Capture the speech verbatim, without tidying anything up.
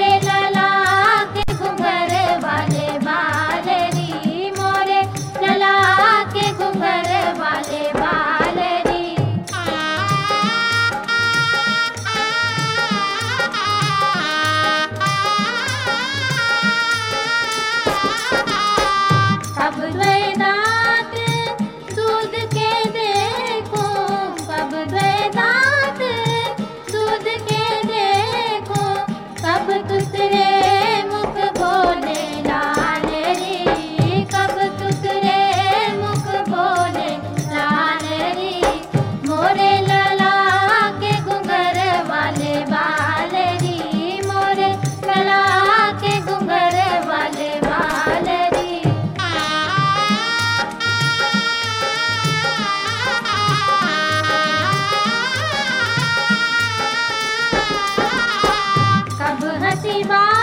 मोरे लला के घुंघर वाले बाल री, मोरे लला के घुंघर वाले बाल री। कब द्वै दांत दूध के देखो, कब द्वै दांत दूध के देखो, कब तुतरे मुख बोले लाल री, कब तुतरे मुख बोले लाल री। मोरे लला के घुंघर वाले बाल री, मोरे लला के घुंघर वाले बाल री। कब हंसी बात